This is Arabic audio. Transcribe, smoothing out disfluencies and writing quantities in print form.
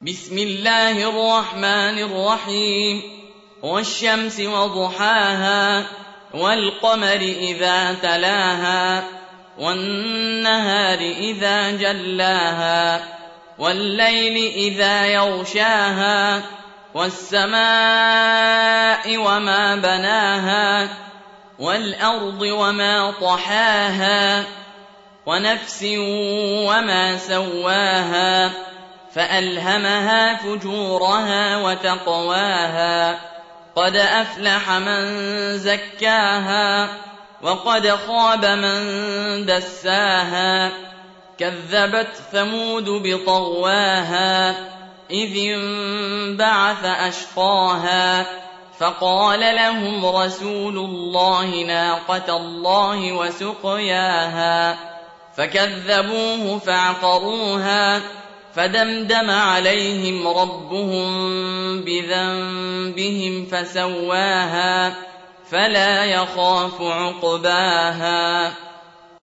بسم الله الرحمن الرحيم والشمس وضحاها والقمر إذا تلاها والنهار إذا جلاها والليل إذا يغشاها والسماء وما بناها والأرض وما طحاها ونفس وما سواها فألهمها فجورها وتقواها قد أفلح من زكاها وقد خاب من دساها كذبت ثمود بطغواها إذ انبعث أشقاها فقال لهم رسول الله ناقة الله وسقياها فكذبوه فعقروها فدمدم عليهم ربهم بذنبهم فسواها فلا يخاف عقباها.